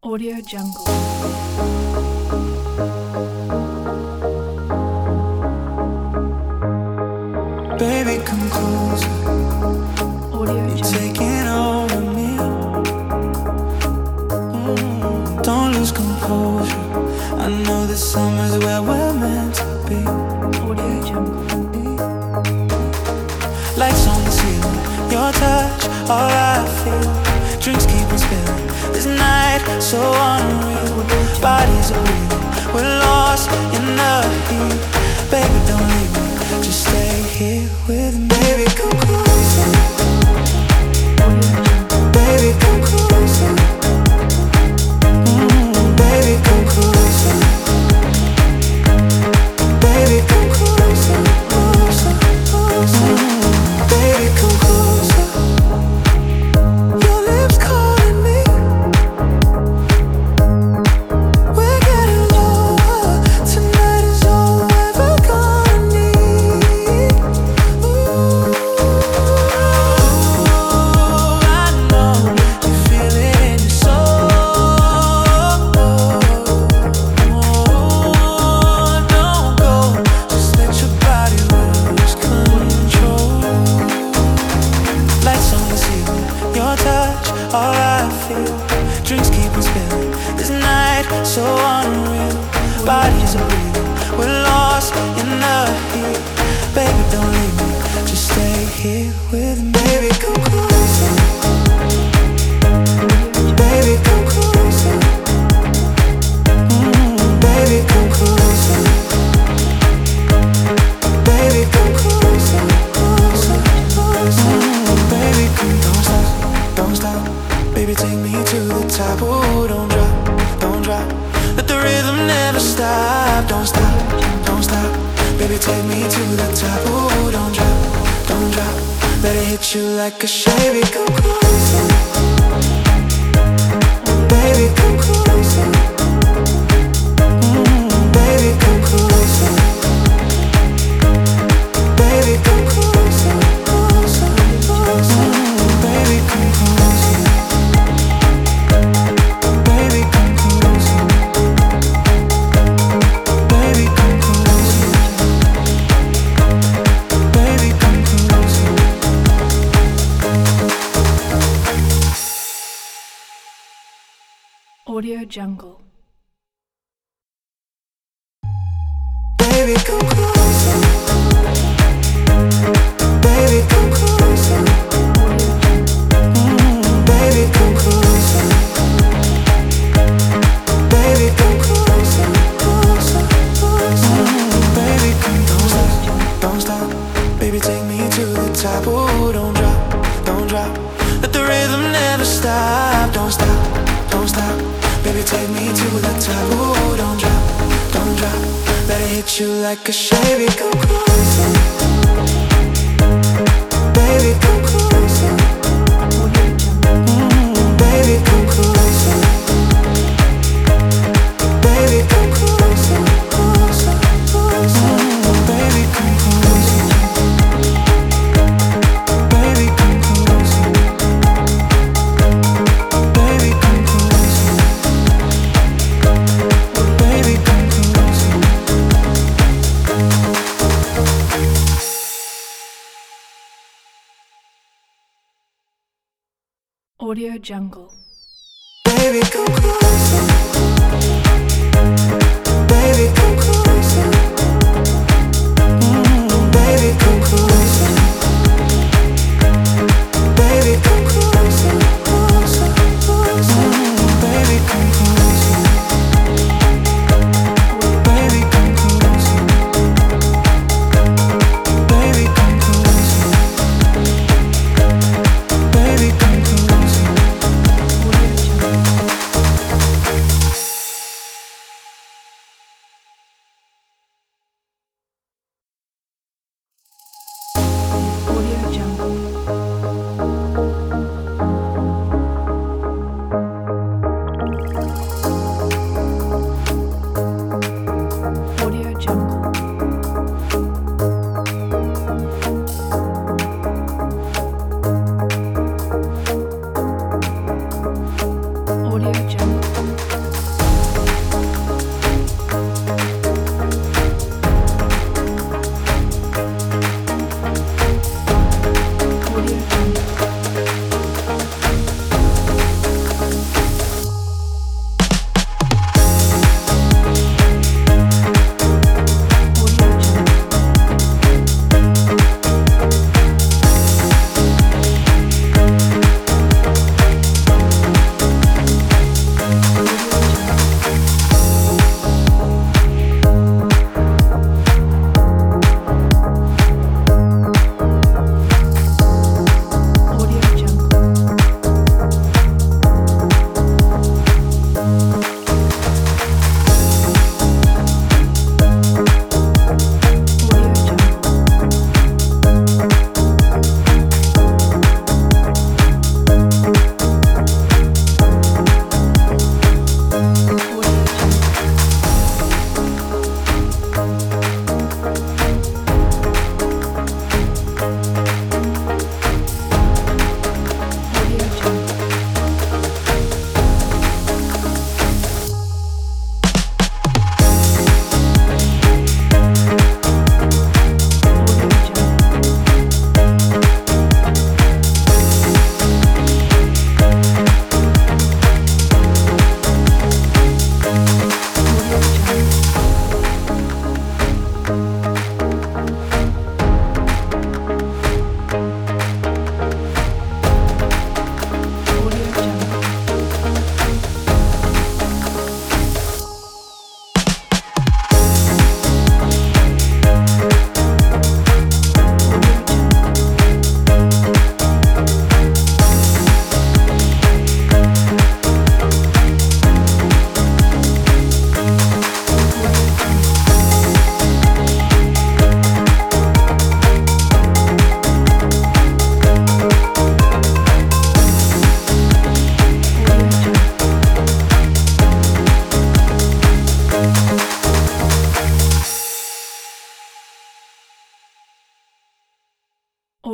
Audio Jungle. Baby, come closer. Audio You're Jungle. taking over me. Don't lose composure. I know this summer's where we're meant to be. Audio Jungle. Lights on the ceiling, your touch, all I feel. Drinks keep on spilling. This night so unreal. Bodies are real. We're lost in the heat. Baby, don't leave me. Just stay here with me. Baby, come closer. Baby, come closer. Baby, come closer. Baby, come closer, closer, closer. Baby, come closer. Your lips calling me. We're getting lower. Tonight is all we're ever gonna need. I know you feel it in your soul. Don't go, just let your body lose control. Lights on the ceiling, your touch, all I feel. Drinks keep on spilling. This night so unreal. Bodies are breathing. We're lost in the heat. Baby, don't leave me. Just stay here with me. Baby, come closer. Baby, come closer. Baby, come closer. Baby, come closer, closer, closer. Baby, come, don't stop, don't stop. Baby, take me to the top. Ooh, don't drop, don't drop. Let the rhythm never stop. Don't stop, don't stop. Baby, take me to the top. Ooh, don't drop, don't drop. Let it hit you like a baby, come closer. Baby, come closer. Baby, come closer. Baby, come closer, closer, closer. Baby, come closer. Baby, come closer. Baby, come closer. Baby, come closer. Audio Jungle. Baby, come closer. Baby, come closer. Baby, come closer. Baby, come closer, closer, closer. Baby, come, don't stop. Baby, take me to the top. Ooh, don't drop, don't drop. Let the rhythm never stop. Don't stop, don't stop. Baby, take me to the top. Ooh, don't drop, don't drop. Let it hit you like a baby, come closer. Baby, come closer. Baby, come closer. Baby, come closer, closer, closer. Baby, come closer. Baby, come closer. Baby, come closer. Baby, come closer. Audio Jungle. Baby, come closer. Baby, come closer. Baby, come closer. Baby, come closer, closer, closer. Baby, come closer. Baby, come closer. Baby, come closer. Baby, come closer. Audio Jungle.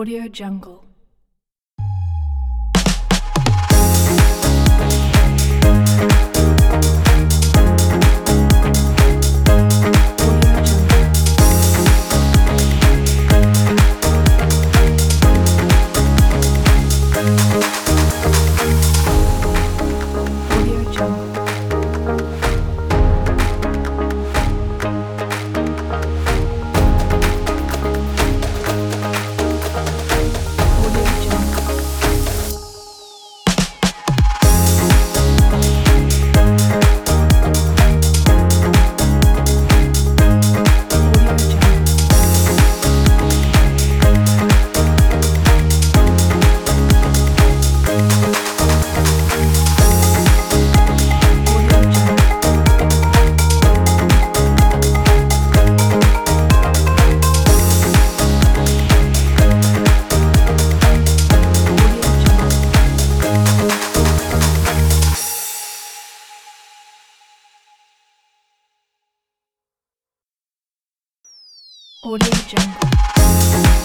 Audio Jungle. Audio Jungle. Audio Jungle. Audio Jungle. Audio Jungle. Audio Jungle. Audio Jungle.